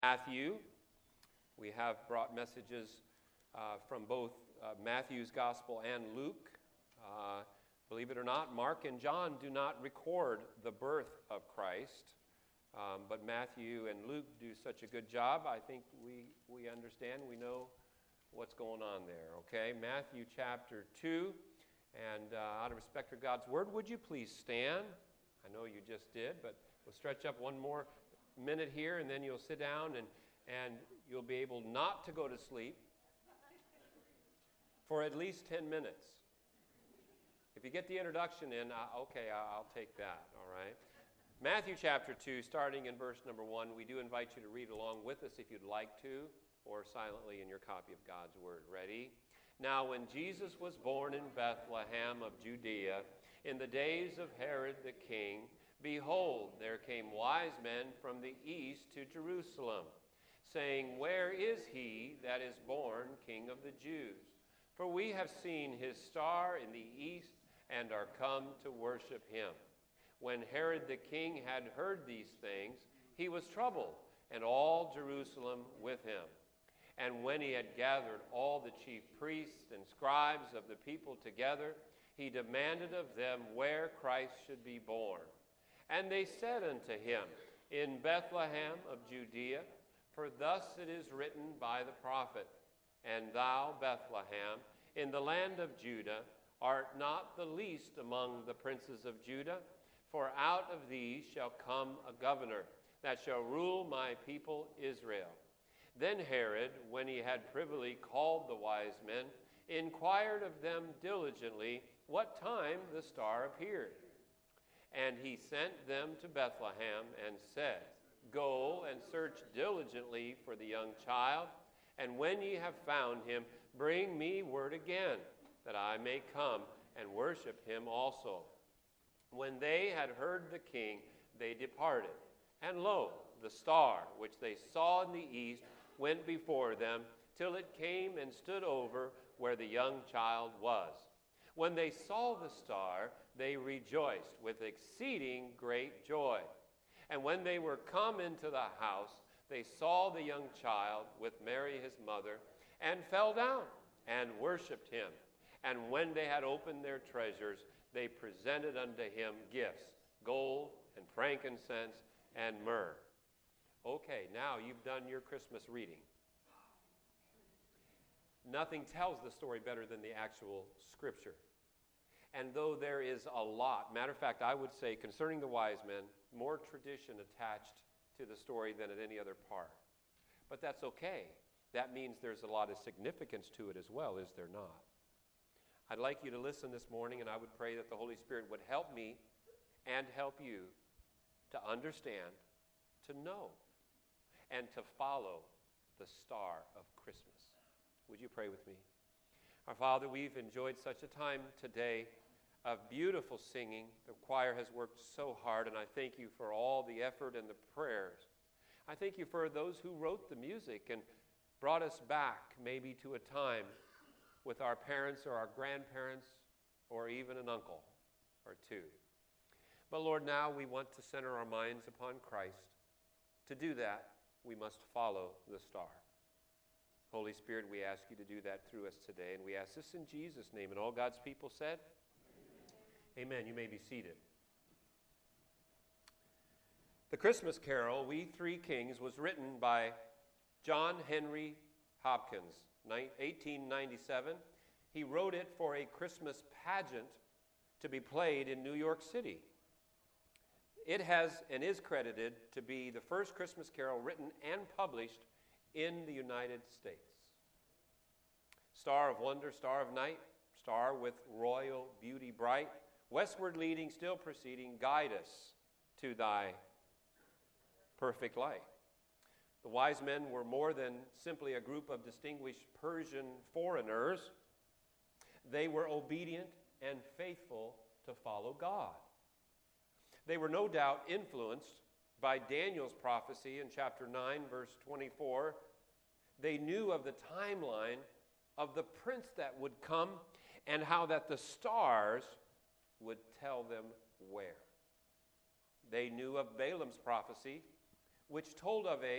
Matthew. We have brought messages from both Matthew's Gospel and Luke. Believe it or not, Mark and John do not record the birth of Christ, but Matthew and Luke do such a good job. I think we understand, we know what's going on there, okay? Matthew chapter 2, and out of respect for God's Word, would you please stand? I know you just did, but we'll stretch up one more minute here, and then you'll sit down, and you'll be able not to go to sleep for at least 10 minutes. If you get the introduction in, I'll take that, all right? Matthew chapter 2, starting in verse number 1, we do invite you to read along with us if you'd like to, or silently in your copy of God's Word. Ready? Now when Jesus was born in Bethlehem of Judea, in the days of Herod the king, behold, there came wise men from the east to Jerusalem, saying, Where is he that is born King of the Jews? For we have seen his star in the east, and are come to worship him. When Herod the king had heard these things, he was troubled, and all Jerusalem with him. And when he had gathered all the chief priests and scribes of the people together, he demanded of them where Christ should be born. And they said unto him, In Bethlehem of Judea, for thus it is written by the prophet, And thou, Bethlehem, in the land of Judah, art not the least among the princes of Judah, for out of thee shall come a governor that shall rule my people Israel. Then Herod, when he had privily called the wise men, inquired of them diligently what time the star appeared. And he sent them to Bethlehem and said, Go and search diligently for the young child, and when ye have found him, bring me word again, that I may come and worship him also. When they had heard the king, they departed. And lo, the star which they saw in the east went before them, till it came and stood over where the young child was. When they saw the star, they rejoiced with exceeding great joy. And when they were come into the house, they saw the young child with Mary his mother, and fell down and worshipped him. And when they had opened their treasures, they presented unto him gifts, gold and frankincense and myrrh. Okay, now you've done your Christmas reading. Nothing tells the story better than the actual scripture. And though there is a lot, matter of fact, I would say concerning the wise men, more tradition attached to the story than at any other part. But that's okay. That means there's a lot of significance to it as well, is there not? I'd like you to listen this morning, and I would pray that the Holy Spirit would help me and help you to understand, to know, and to follow the star of Christmas. Would you pray with me? Our Father, we've enjoyed such a time today of beautiful singing. The choir has worked so hard, and I thank you for all the effort and the prayers. I thank you for those who wrote the music and brought us back maybe to a time with our parents or our grandparents or even an uncle or two. But Lord, now we want to center our minds upon Christ. To do that, we must follow the star. Holy Spirit, we ask you to do that through us today, and we ask this in Jesus' name. And all God's people said, Amen. You may be seated. The Christmas Carol, We Three Kings, was written by John Henry Hopkins, 1897. He wrote it for a Christmas pageant to be played in New York City. It has and is credited to be the first Christmas carol written and published in the United States. Star of wonder, star of night, star with royal beauty bright, westward leading, still proceeding, guide us to thy perfect light. The wise men were more than simply a group of distinguished Persian foreigners. They were obedient and faithful to follow God. They were no doubt influenced by Daniel's prophecy in chapter 9, verse 24. They knew of the timeline of the prince that would come and how that the stars would tell them where. They knew of Balaam's prophecy, which told of a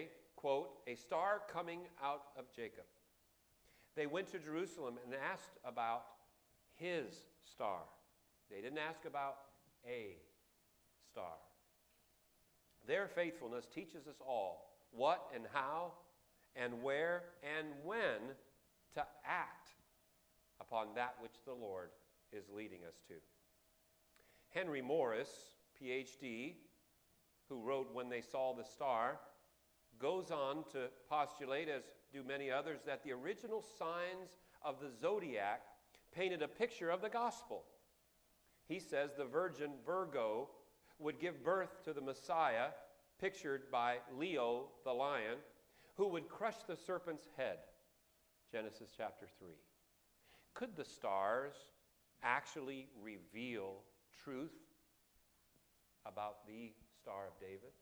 quote, a star coming out of Jacob. They went to Jerusalem and asked about his star. They didn't ask about a star. Their faithfulness teaches us all what and how and where and when to act upon that which the Lord is leading us to. Henry Morris, Ph.D., who wrote When They Saw the Star, goes on to postulate, as do many others, that the original signs of the zodiac painted a picture of the gospel. He says the virgin Virgo would give birth to the Messiah, pictured by Leo the lion, who would crush the serpent's head. Genesis chapter 3. Could the stars actually reveal truth about the Star of David?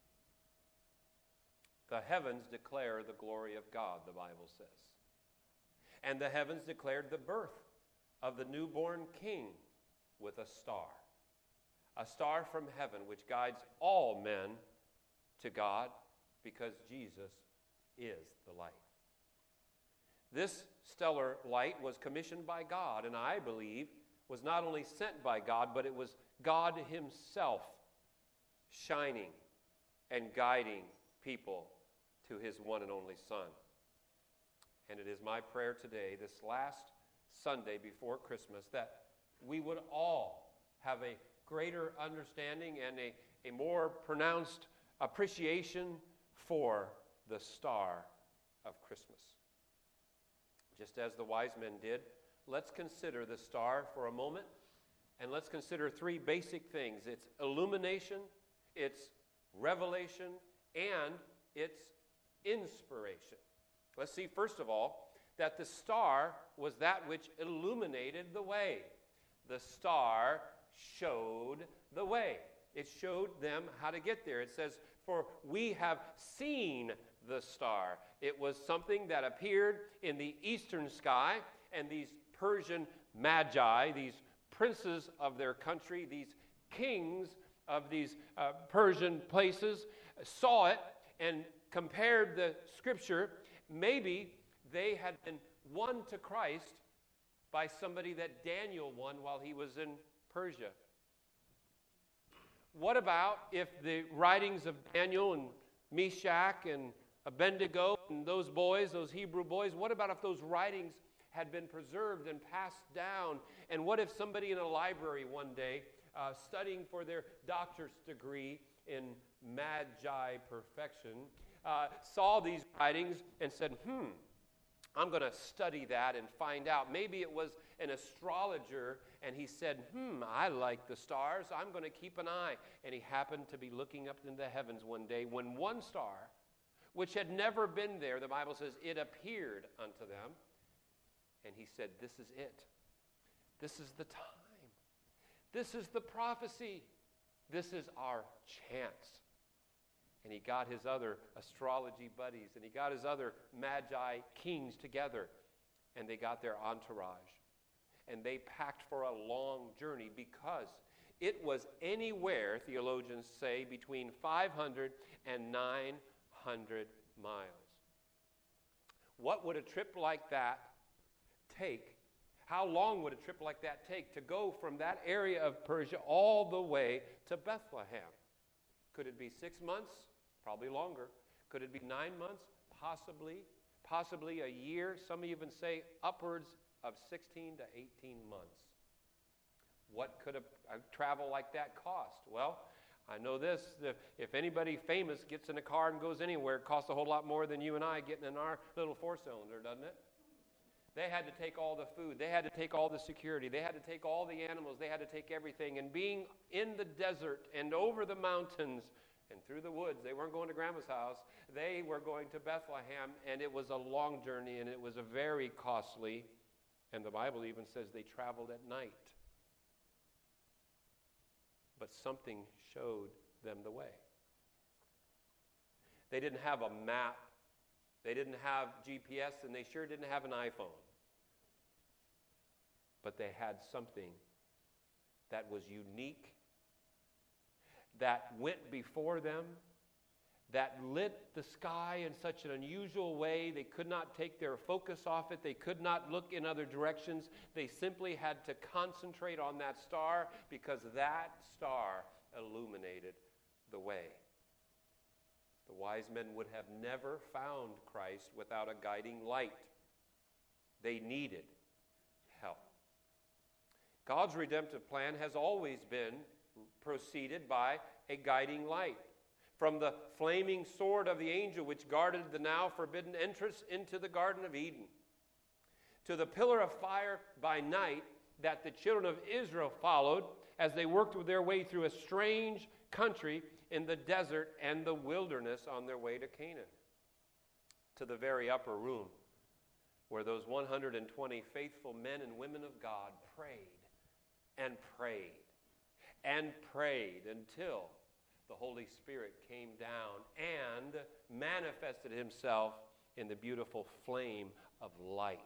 The heavens declare the glory of God, the Bible says. And the heavens declared the birth of the newborn king with a star from heaven which guides all men to God, because Jesus is the light. This stellar light was commissioned by God, and I believe was not only sent by God, but it was God himself shining and guiding people to his one and only Son. And it is my prayer today, this last Sunday before Christmas, that we would all have a greater understanding and a more pronounced appreciation for the star of Christmas. Just as the wise men did, let's consider the star for a moment, and let's consider three basic things: its illumination, its revelation, and its inspiration. Let's see, first of all, that the star was that which illuminated the way. The star showed the way. It showed them how to get there. It says, for we have seen the star. It was something that appeared in the eastern sky, and these Persian magi, these princes of their country, these kings of these Persian places, saw it and compared the scripture. Maybe they had been won to Christ by somebody that Daniel won while he was in Persia. What about if the writings of Daniel and Meshach and Abednego and those boys, those Hebrew boys, what about if those writings had been preserved and passed down? And what if somebody in a library one day, studying for their doctor's degree in magi perfection, saw these writings and said, I'm going to study that and find out. Maybe it was an astrologer, and he said, I like the stars. I'm going to keep an eye. And he happened to be looking up into the heavens one day when one star, which had never been there, the Bible says, it appeared unto them. And he said, this is it. This is the time. This is the prophecy. This is our chance. And he got his other astrology buddies, and he got his other magi kings together, and they got their entourage. And they packed for a long journey, because it was anywhere, theologians say, between 500 and 900 miles. What would a trip like that take? How long would a trip like that take to go from that area of Persia all the way to Bethlehem? Could it be 6 months? Probably longer. Could it be 9 months? Possibly a year. Some even say upwards of 16 to 18 months. What could a travel like that cost? Well, I know this. If anybody famous gets in a car and goes anywhere, it costs a whole lot more than you and I getting in our little four-cylinder, doesn't it? They had to take all the food. They had to take all the security. They had to take all the animals. They had to take everything. And being in the desert and over the mountains and through the woods, they weren't going to Grandma's house. They were going to Bethlehem, and it was a long journey, and it was a very costly. And the Bible even says they traveled at night. But something showed them the way. They didn't have a map. They didn't have GPS, and they sure didn't have an iPhone. But they had something that was unique, that went before them, that lit the sky in such an unusual way. They could not take their focus off it. They could not look in other directions. They simply had to concentrate on that star because that star illuminated the way. The wise men would have never found Christ without a guiding light. They needed help. God's redemptive plan has always been preceded by a guiding light. From the flaming sword of the angel which guarded the now forbidden entrance into the Garden of Eden, to the pillar of fire by night that the children of Israel followed as they worked their way through a strange country in the desert and the wilderness on their way to Canaan, to the very upper room where those 120 faithful men and women of God prayed and prayed and prayed until the Holy Spirit came down and manifested himself in the beautiful flame of light.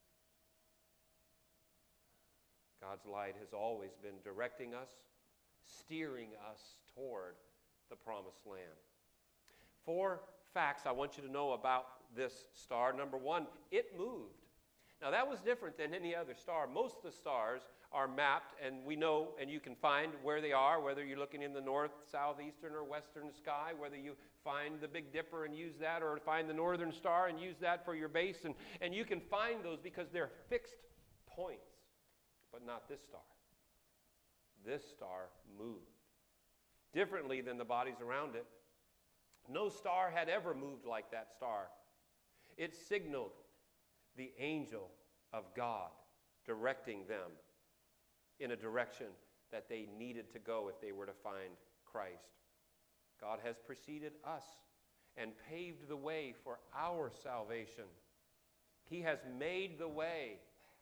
God's light has always been directing us, steering us toward the promised land. 4 facts I want you to know about this star. Number 1, it moved. Now that was different than any other star. Most of the stars are mapped, and we know, and you can find where they are, whether you're looking in the north, south, eastern, or western sky, whether you find the Big Dipper and use that, or find the northern star and use that for your base, and you can find those because they're fixed points, but not this star. This star moved differently than the bodies around it. No star had ever moved like that star. It signaled the angel of God directing them in a direction that they needed to go if they were to find Christ. God has preceded us and paved the way for our salvation. He has made the way.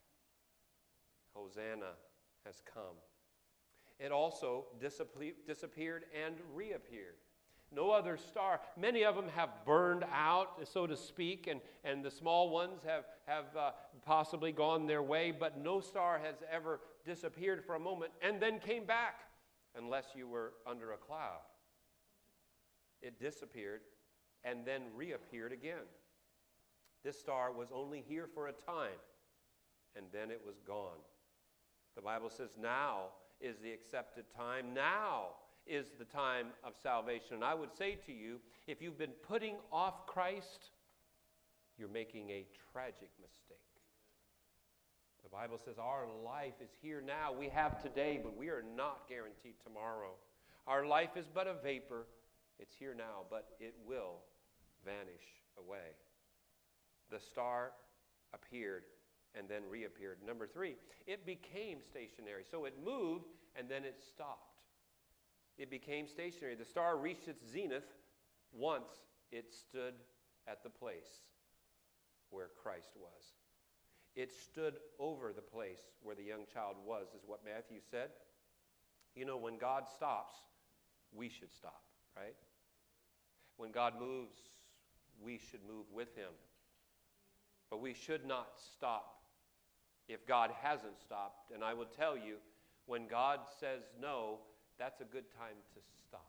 Hosanna has come. It also disappeared and reappeared. No other star. Many of them have burned out, so to speak, and the small ones have possibly gone their way, but no star has ever disappeared for a moment and then came back, unless you were under a cloud. It disappeared and then reappeared again. This star was only here for a time, and then it was gone. The Bible says now is the accepted time. Now is the time of salvation. And I would say to you, if you've been putting off Christ, you're making a tragic mistake. The Bible says our life is here now. We have today, but we are not guaranteed tomorrow. Our life is but a vapor. It's here now, but it will vanish away. The star appeared and then reappeared. Number 3, it became stationary. So it moved and then it stopped. It became stationary. The star reached its zenith once it stood at the place where Christ was. It stood over the place where the young child was, is what Matthew said. You know, when God stops, we should stop, right? When God moves, we should move with him. But we should not stop if God hasn't stopped. And I will tell you, when God says no, that's a good time to stop.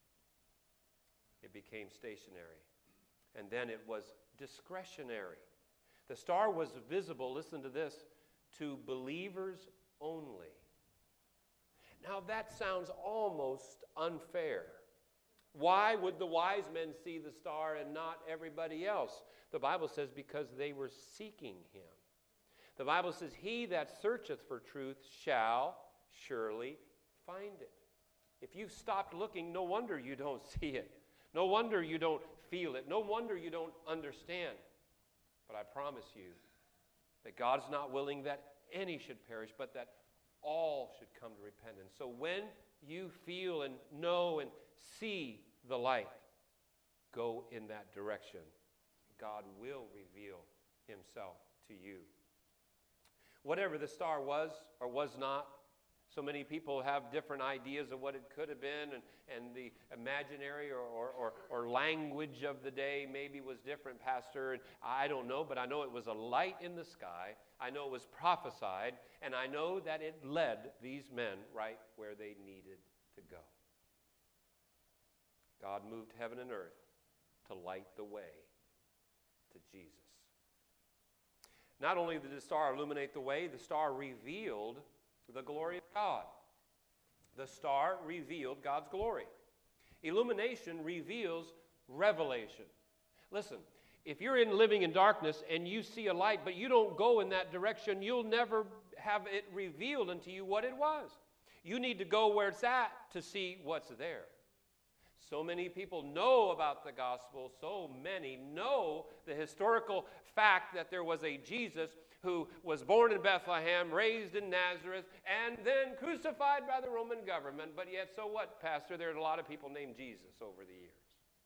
It became stationary. And then it was discretionary. The star was visible, listen to this, to believers only. Now that sounds almost unfair. Why would the wise men see the star and not everybody else? The Bible says because they were seeking him. The Bible says, he that searcheth for truth shall surely find it. If you've stopped looking, no wonder you don't see it. No wonder you don't feel it. No wonder you don't understand. But I promise you that God's not willing that any should perish, but that all should come to repentance. So when you feel and know and see the light, go in that direction. God will reveal himself to you. Whatever the star was or was not, so many people have different ideas of what it could have been, and the imaginary or language of the day maybe was different, Pastor. And I don't know, but I know it was a light in the sky. I know it was prophesied, and I know that it led these men right where they needed to go. God moved heaven and earth to light the way to Jesus. Not only did the star illuminate the way, the star revealed the glory of God. The star revealed God's glory. Illumination reveals revelation. Listen, if you're living in darkness and you see a light, but you don't go in that direction, you'll never have it revealed unto you what it was. You need to go where it's at to see what's there. So many people know about the gospel. So many know the historical fact that there was a Jesus who was born in Bethlehem, raised in Nazareth, and then crucified by the Roman government. But yet, so what, Pastor? There are a lot of people named Jesus over the years.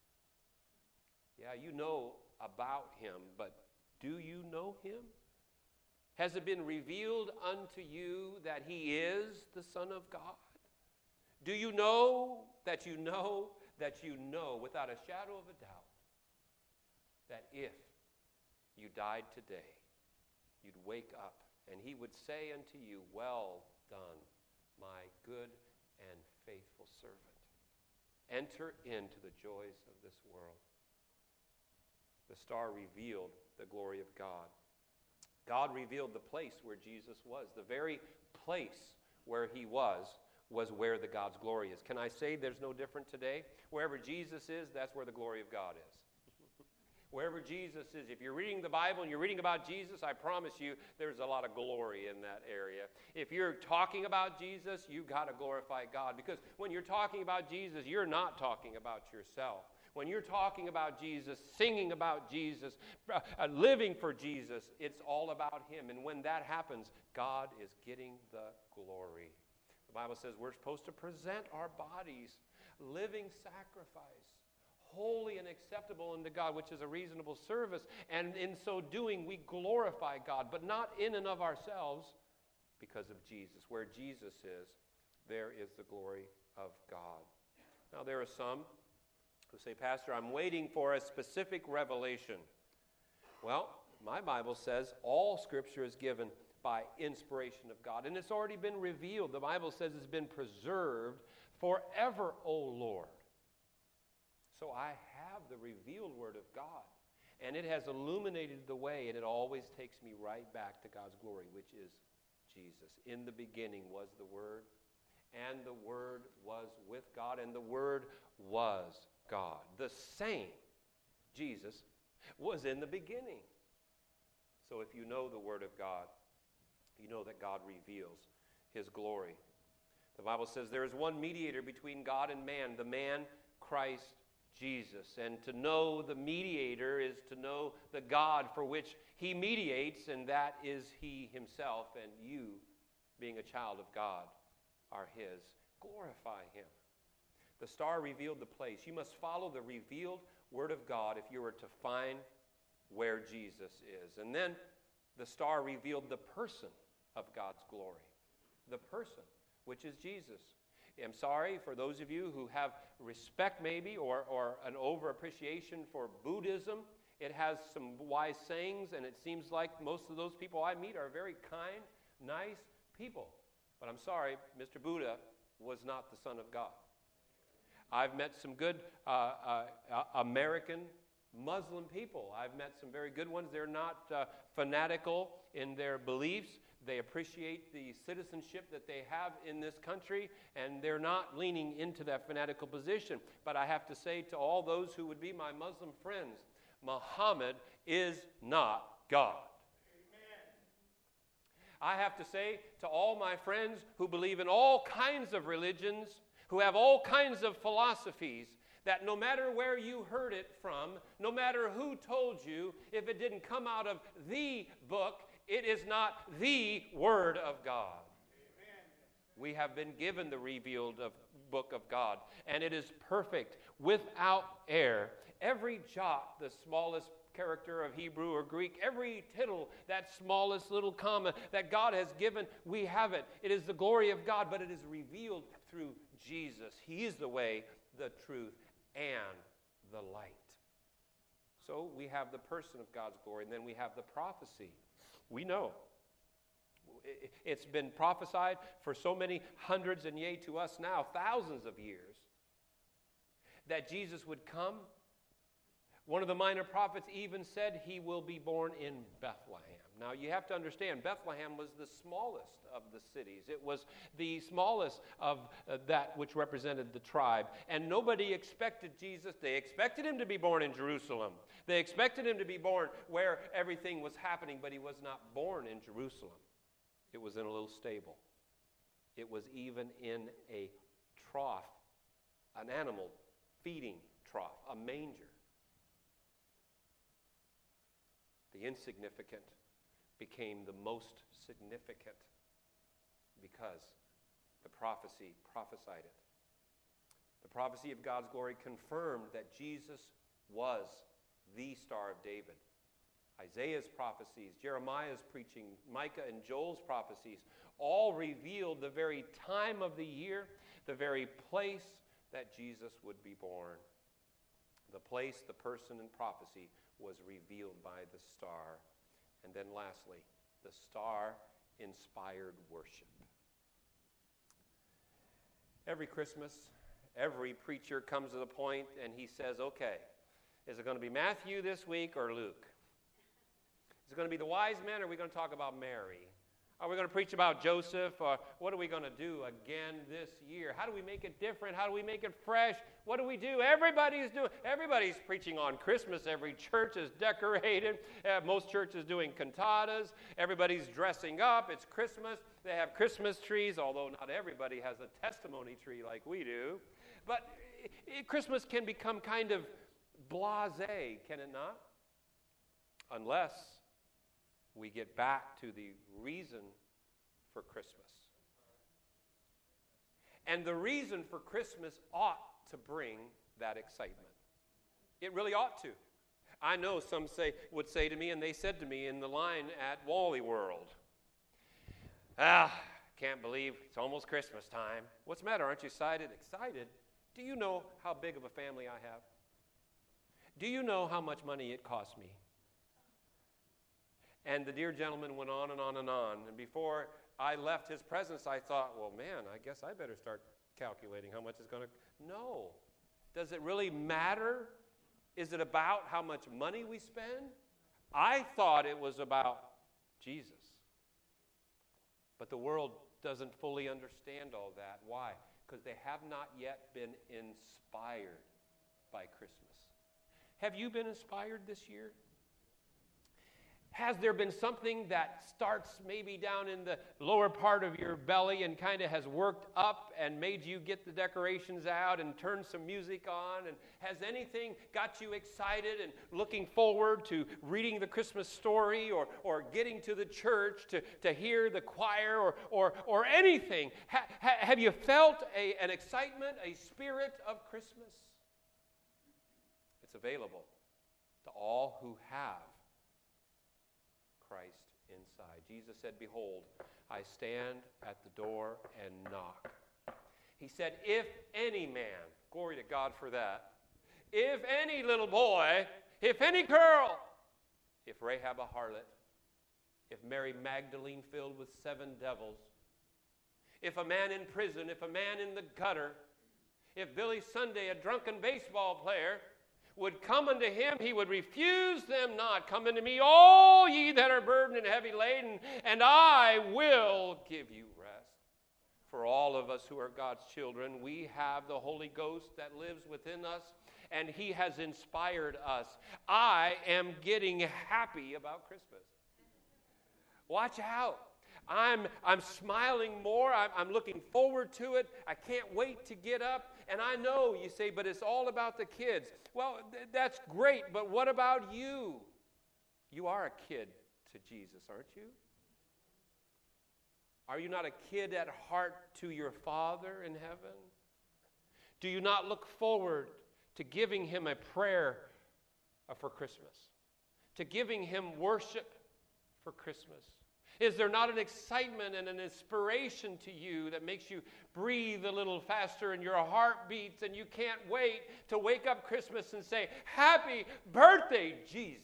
Yeah, you know about him, but do you know him? Has it been revealed unto you that he is the Son of God? Do you know that you know that you know without a shadow of a doubt that if you died today, you'd wake up and he would say unto you, "Well done, my good and faithful servant. Enter into the joys of this world." The star revealed the glory of God. God revealed the place where Jesus was. The very place where he was where the God's glory is. Can I say there's no different today? Wherever Jesus is, that's where the glory of God is. Wherever Jesus is, if you're reading the Bible and you're reading about Jesus, I promise you there's a lot of glory in that area. If you're talking about Jesus, you've got to glorify God, because when you're talking about Jesus, you're not talking about yourself. When you're talking about Jesus, singing about Jesus, living for Jesus, it's all about him. And when that happens, God is getting the glory. The Bible says we're supposed to present our bodies living sacrifice, holy and acceptable unto God, which is a reasonable service. And in so doing, we glorify God, but not in and of ourselves, because of Jesus. Where Jesus is, there is the glory of God. Now, there are some who say, "Pastor, I'm waiting for a specific revelation." Well, my Bible says all Scripture is given by inspiration of God, and it's already been revealed. The Bible says it's been preserved forever, O Lord. So I have the revealed Word of God, and it has illuminated the way, and it always takes me right back to God's glory, which is Jesus. In the beginning was the Word, and the Word was with God, and the Word was God. The same Jesus was in the beginning. So if you know the Word of God, you know that God reveals his glory. The Bible says there is one mediator between God and man, the man Christ Jesus. And to know the mediator is to know the God for which he mediates, and that is he himself, and you, being a child of God, are his. Glorify him. The star revealed the place. You must follow the revealed Word of God if you were to find where Jesus is. And then the star revealed the person of God's glory. The person, which is Jesus. I'm sorry for those of you who have respect maybe or an over-appreciation for Buddhism. It has some wise sayings, and it seems like most of those people I meet are very kind, nice people. But I'm sorry, Mr. Buddha was not the Son of God. I've met some good American Muslim people. I've met some very good ones. They're not fanatical in their beliefs. They appreciate the citizenship that they have in this country, and they're not leaning into that fanatical position. But I have to say to all those who would be my Muslim friends, Muhammad is not God. I have to say to all my friends who believe in all kinds of religions, who have all kinds of philosophies, that no matter where you heard it from, no matter who told you, if it didn't come out of the book, it is not the Word of God. Amen. We have been given the revealed book of God, and it is perfect, without error. Every jot, the smallest character of Hebrew or Greek, every tittle, that smallest little comma that God has given, we have it. It is the glory of God, but it is revealed through Jesus. He is the way, the truth, and the light. So we have the person of God's glory, and then we have the prophecy. We know. It's been prophesied for so many hundreds, and yea, to us now, thousands of years, that Jesus would come One of the minor prophets even said he will be born in Bethlehem. Now, you have to understand, Bethlehem was the smallest of the cities. It was the smallest of that which represented the tribe. And nobody expected Jesus. They expected him to be born in Jerusalem. They expected him to be born where everything was happening, but he was not born in Jerusalem. It was in a little stable. It was even in a trough, an animal feeding trough, a manger. The insignificant became the most significant because the prophecy prophesied it. The prophecy of God's glory confirmed that Jesus was the Star of David. Isaiah's prophecies, Jeremiah's preaching, Micah and Joel's prophecies all revealed the very time of the year, the very place that Jesus would be born. The place, the person, and prophecy was revealed by the star. And then lastly, the star inspired worship. Every Christmas, every preacher comes to the point and he says, okay, is it going to be Matthew this week or Luke? Is it going to be the wise men, or are we going to talk about Mary? Are we going to preach about Joseph? Or what are we going to do again this year? How do we make it different? How do we make it fresh? What do we do? Everybody's preaching on Christmas. Every church is decorated. Most churches doing cantatas. Everybody's dressing up. It's Christmas. They have Christmas trees, although not everybody has a testimony tree like we do. But Christmas can become kind of blasé, can it not? Unless we get back to the reason for Christmas. And the reason for Christmas ought to bring that excitement. It really ought to. I know some would say to me, and they said to me in the line at Wally World, can't believe it's almost Christmas time. What's the matter? Aren't you excited? Excited? Do you know how big of a family I have? Do you know how much money it costs me? And the dear gentleman went on and on and on. And before I left his presence, I thought, well, man, I guess I better start calculating how much it's going to... No. Does it really matter? Is it about how much money we spend? I thought it was about Jesus. But the world doesn't fully understand all that. Why? Because they have not yet been inspired by Christmas. Have you been inspired this year? Has there been something that starts maybe down in the lower part of your belly and kind of has worked up and made you get the decorations out and turn some music on? And has anything got you excited and looking forward to reading the Christmas story or getting to the church to hear the choir or anything? Have you felt an excitement, a spirit of Christmas? It's available to all who have Christ inside. Jesus said, behold, I stand at the door and knock. He said, if any man, glory to God for that, if any little boy, if any girl, if Rahab a harlot, if Mary Magdalene filled with 7 devils, if a man in prison, if a man in the gutter, if Billy Sunday, a drunken baseball player, would come unto him, he would refuse them not. Come unto me, all ye that are burdened and heavy laden, and I will give you rest. For all of us who are God's children, we have the Holy Ghost that lives within us, and he has inspired us. I am getting happy about Christmas. Watch out. I'm smiling more. I'm looking forward to it. I can't wait to get up. And I know, you say, but it's all about the kids. Well, that's great, but what about you? You are a kid to Jesus, aren't you? Are you not a kid at heart to your Father in heaven? Do you not look forward to giving him a prayer for Christmas? To giving him worship for Christmas? Is there not an excitement and an inspiration to you that makes you breathe a little faster and your heart beats and you can't wait to wake up Christmas and say, happy birthday, Jesus?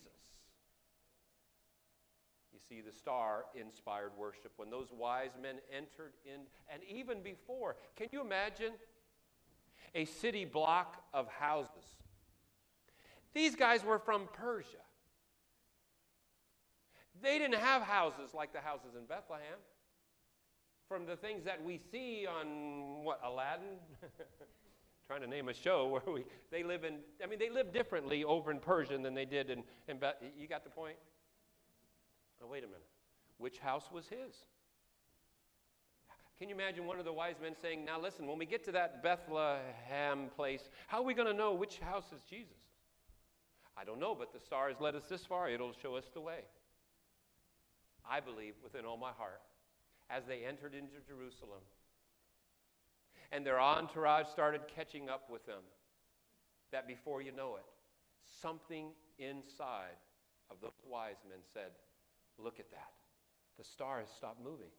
You see, the star inspired worship. When those wise men entered in, and even before, can you imagine a city block of houses? These guys were from Persia. They didn't have houses like the houses in Bethlehem. From the things that we see on, Aladdin? Trying to name a show where they live differently over in Persia than they did in you got the point? Oh, wait a minute. Which house was his? Can you imagine one of the wise men saying, now listen, when we get to that Bethlehem place, how are we going to know which house is Jesus? I don't know, but the star has led us this far. It'll show us the way. I believe within all my heart, as they entered into Jerusalem, and their entourage started catching up with them, that before you know it, something inside of those wise men said, look at that. The star has stopped moving.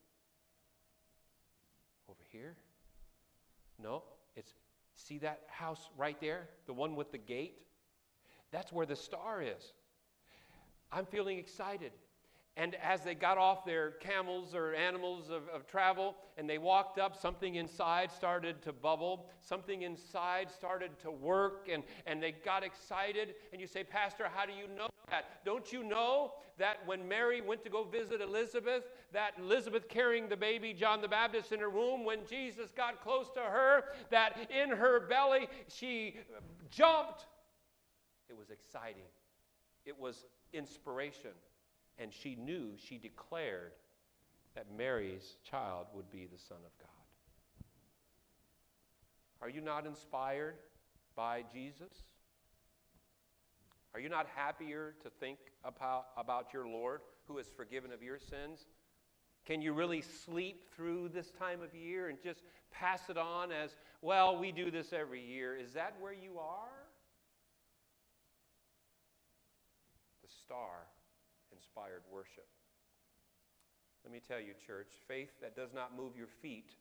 Over here? No, see that house right there? The one with the gate? That's where the star is. I'm feeling excited. And as they got off their camels or animals of travel and they walked up, something inside started to bubble. Something inside started to work, and they got excited. And you say, Pastor, how do you know that? Don't you know that when Mary went to go visit Elizabeth, that Elizabeth carrying the baby John the Baptist in her womb, when Jesus got close to her, that in her belly she jumped? It was exciting. It was inspiration. And she knew, she declared that Mary's child would be the Son of God. Are you not inspired by Jesus? Are you not happier to think about your Lord who has forgiven of your sins? Can you really sleep through this time of year and just pass it on as, well, we do this every year? Is that where you are? The star inspired worship. Let me tell you, church, faith that does not move your feet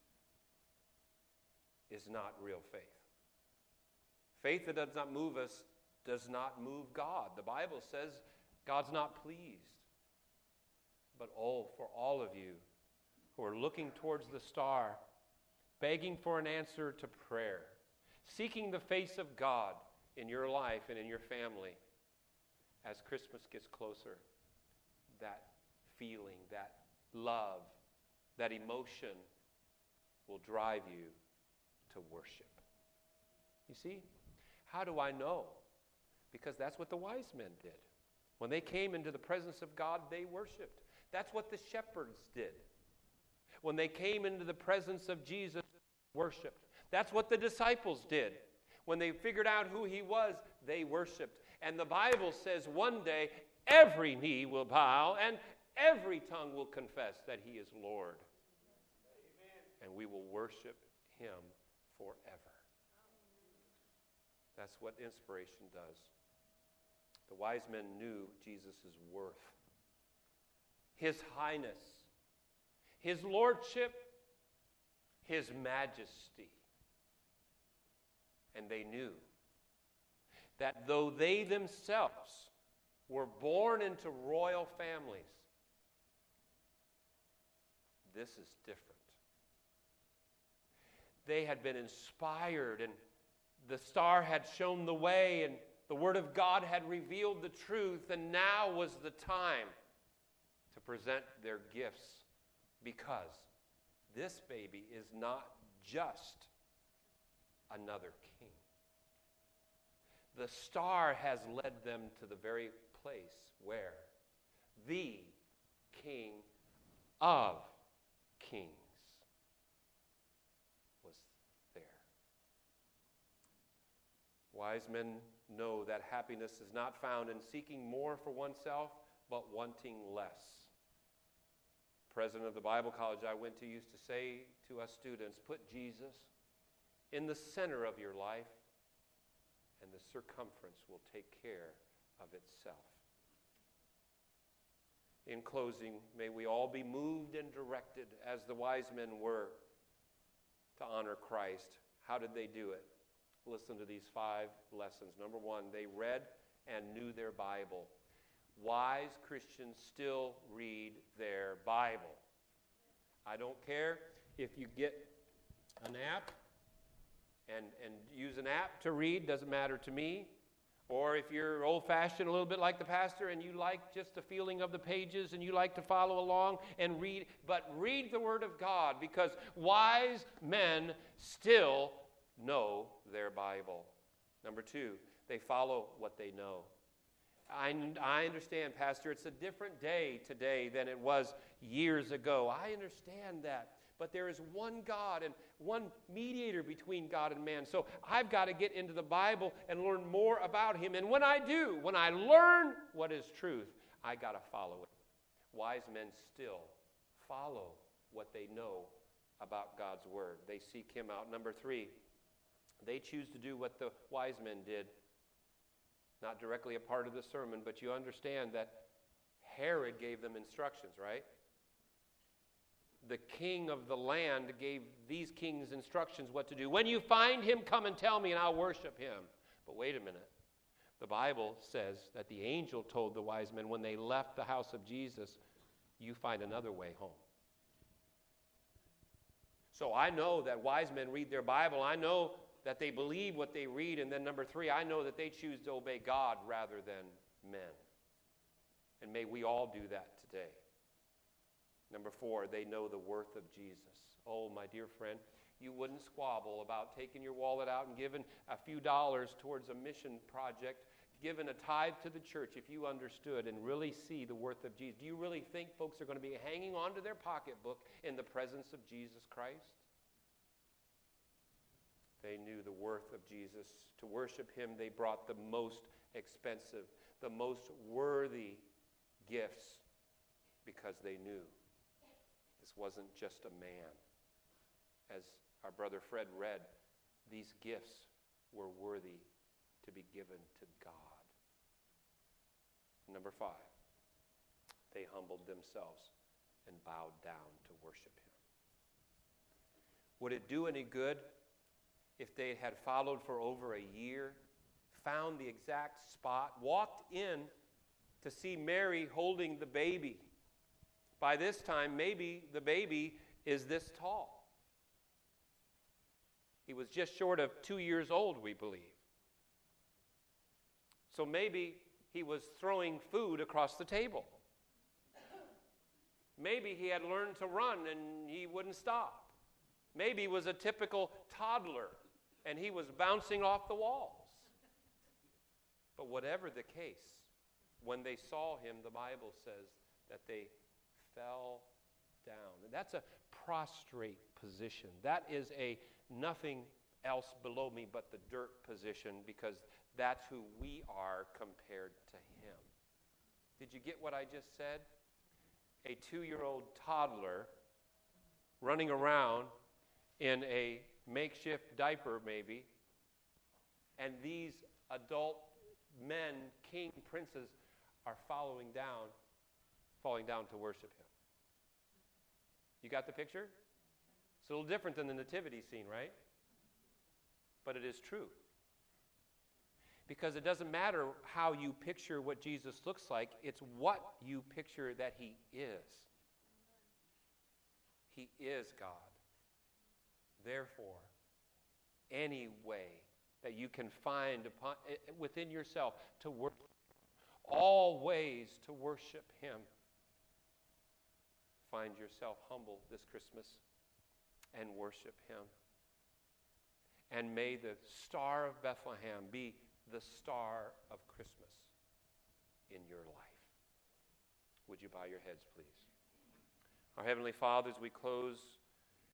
is not real faith. Faith that does not move us does not move God. The Bible says God's not pleased. But for all of you who are looking towards the star, begging for an answer to prayer, seeking the face of God in your life and in your family, as Christmas gets closer, that feeling, that love, that emotion will drive you to worship. You see, how do I know? Because that's what the wise men did. When they came into the presence of God, they worshiped. That's what the shepherds did. When they came into the presence of Jesus, they worshiped. That's what the disciples did. When they figured out who he was, they worshiped. And the Bible says one day, every knee will bow and every tongue will confess that he is Lord. Amen. And we will worship him forever. That's what inspiration does. The wise men knew Jesus' worth, his highness, his lordship, his majesty. And they knew that though they themselves were born into royal families, this is different. They had been inspired, and the star had shown the way, and the Word of God had revealed the truth, and now was the time to present their gifts, because this baby is not just another king. The star has led them to the very place where the King of Kings was there. Wise men know that happiness is not found in seeking more for oneself, but wanting less. The president of the Bible college I went to used to say to us students, put Jesus in the center of your life, and the circumference will take care of itself. In closing, may we all be moved and directed as the wise men were to honor Christ. How did they do it? Listen to these 5 lessons. Number 1, they read and knew their Bible. Wise Christians still read their Bible. I don't care if you get an app and use an app to read, doesn't matter to me. Or if you're old-fashioned, a little bit like the pastor, and you like just the feeling of the pages and you like to follow along and read, but read the Word of God, because wise men still know their Bible. Number 2, they follow what they know. I understand, Pastor, it's a different day today than it was years ago. I understand that. But there is one God and one mediator between God and man. So I've got to get into the Bible and learn more about him. And when I do, when I learn what is truth, I got to follow it. Wise men still follow what they know about God's word. They seek him out. Number 3, they choose to do what the wise men did. Not directly a part of the sermon, but you understand that Herod gave them instructions, right? The king of the land gave these kings instructions what to do. When you find him, come and tell me, and I'll worship him. But wait a minute. The Bible says that the angel told the wise men when they left the house of Jesus, you find another way home. So I know that wise men read their Bible. I know that they believe what they read. And then number 3, I know that they choose to obey God rather than men. And may we all do that today. Number 4, they know the worth of Jesus. Oh, my dear friend, you wouldn't squabble about taking your wallet out and giving a few dollars towards a mission project, giving a tithe to the church if you understood and really see the worth of Jesus. Do you really think folks are going to be hanging on to their pocketbook in the presence of Jesus Christ? They knew the worth of Jesus. To worship him, they brought the most expensive, the most worthy gifts because they knew this wasn't just a man. As our brother Fred read, these gifts were worthy to be given to God. Number 5, they humbled themselves and bowed down to worship him. Would it do any good if they had followed for over a year, found the exact spot, walked in to see Mary holding the baby? By this time, maybe the baby is this tall. He was just short of 2 years old, we believe. So maybe he was throwing food across the table. Maybe he had learned to run and he wouldn't stop. Maybe he was a typical toddler and he was bouncing off the walls. But whatever the case, when they saw him, the Bible says that they fell down. And that's a prostrate position. That is a nothing else below me but the dirt position, because that's who we are compared to him. Did you get what I just said? A 2-year-old toddler running around in a makeshift diaper maybe, and these adult men, king, princes, are falling down to worship him. You got the picture? It's a little different than the nativity scene, right? But it is true. Because it doesn't matter how you picture what Jesus looks like, it's what you picture that he is. He is God. Therefore, any way that you can find within yourself to worship, all ways to worship him, find yourself humble this Christmas and worship him. And may the Star of Bethlehem be the star of Christmas in your life. Would you bow your heads, please? Our Heavenly Father, as we close